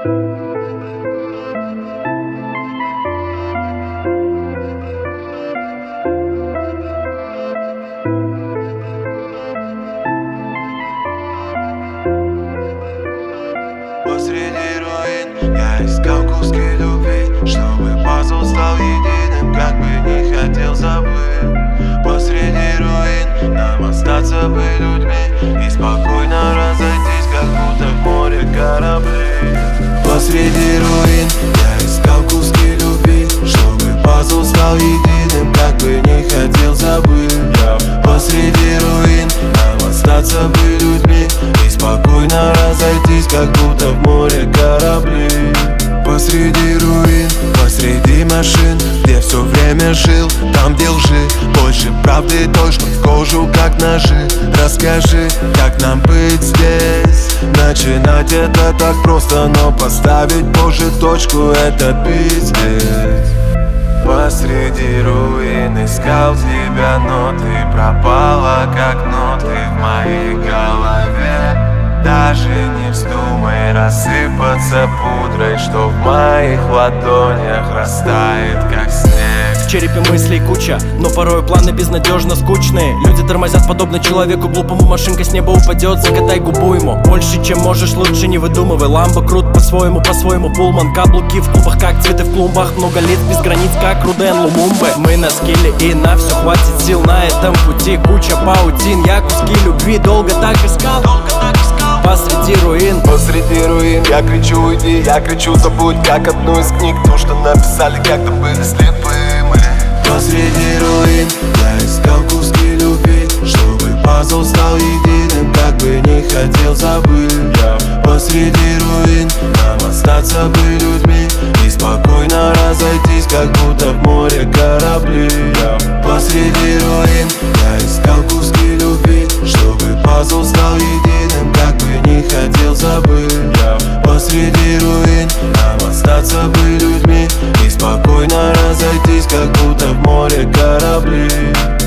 Посреди руин я искал куски любви, чтобы пазл стал единым, как бы не хотел забыть. Посреди руин нам остаться бы людьми и спокойно разойтись, как будто в море корабли. Посреди руин я искал куски любви, чтобы пазл стал единым, как бы не хотел забыть. Посреди руин нам остаться бы людьми и спокойно разойтись, как будто в море корабли. Посреди руин, посреди машин, где все время жил, там где лжи больше правды той, что в кожу как ножи. Расскажи, как нам быть здесь. Начинать это так просто, но поставить позже точку — это пиздец. Посреди руин искал тебя, но ты пропала, как ноты в моей голове. Даже не вздумай рассыпаться пудрой, что в моих ладонях растает, как снег. В черепе мыслей куча, но порой планы безнадежно скучные. Люди тормозят подобно человеку глупому, машинка с неба упадет, закатай губу ему. Больше чем можешь, лучше не выдумывай. Ламбо крут по-своему, Пулман, каблуки в клубах, как цветы в клумбах. Много лиц без границ, как Руден Лумумбе. Мы на скилле и на все хватит сил на этом пути. Куча паутин, я куски любви долго так искал. Посреди руин, я кричу уйди, я кричу забудь, как одну из книг, то, что написали, когда были слепы мы. Посреди руин я искал куски любви, чтобы пазл стал единым, как бы не хотел забыть. Посреди руин нам остаться бы людьми и спокойно разойтись, как будто в море корабли. Посреди руин я искал куски любви, чтобы пазл стал единым, как бы не хотел забыть. Посреди руин нам остаться бы людьми и спокойно разойтись, как будто в море корабли.